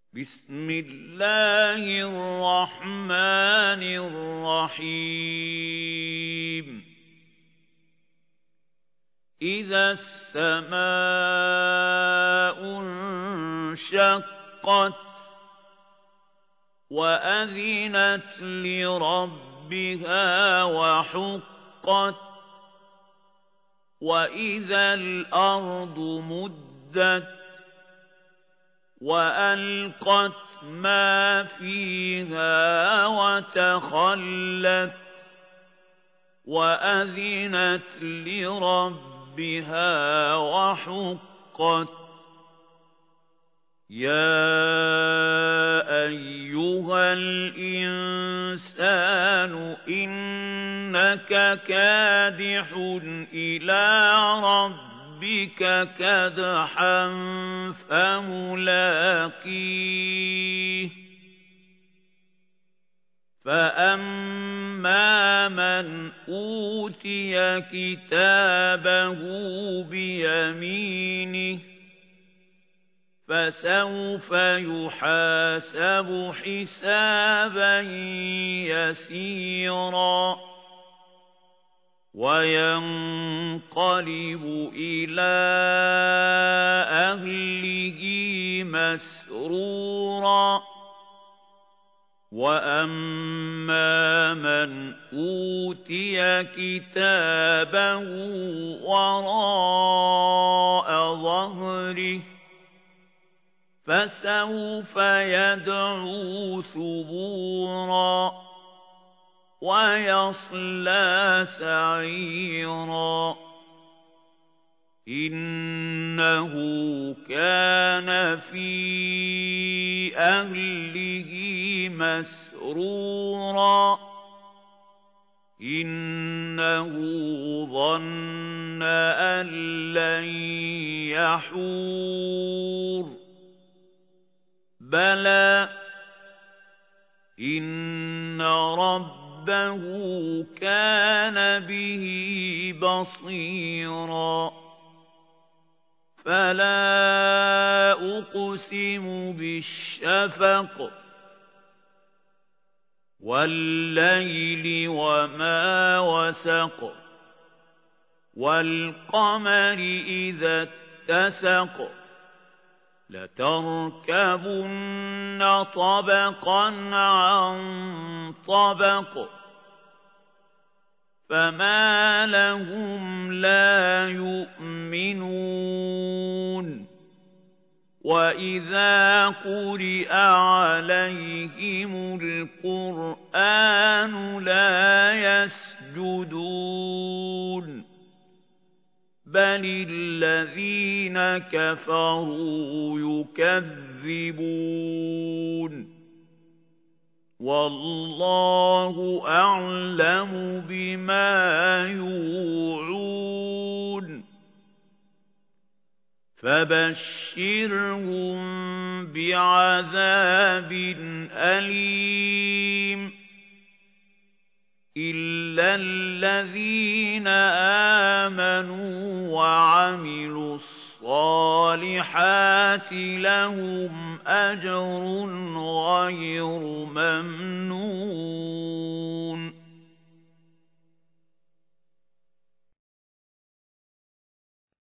بسم الله الرحمن الرحيم إذا السماء انشقت وأذنت لربها وحقت وإذا الأرض مدت وألقت ما فيها وتخلت وأذنت لربها وحقت يا أيها الإنسان إنك كادح إلى ربك كدحا فملاقيه فأما من أوتي كتابه بيمينه فسوف يحاسب حسابا يسيرا وينقلب إلى أهله مسرورا وأما من أوتي كتابه وراء ظهره فسوف يدعو ثبورا ويصلى سعيرا إنه كان في أهله مسرورا إنه ظن أن لن يحور بلى إن ربه كان به بصيرا فلا أقسم بالشفق والليل وما وسق والقمر إذا اتسق لتركبن طبقا عن طبق فما لهم لا يؤمنون وإذا قرئ عليهم القرآن لا يسجدون بل الذين كفروا يكذبون والله أعلم بما يوعون فبشرهم بعذاب أليم إلا الذين آمنوا وعملوا الصالحات لهم أجر غير ممنون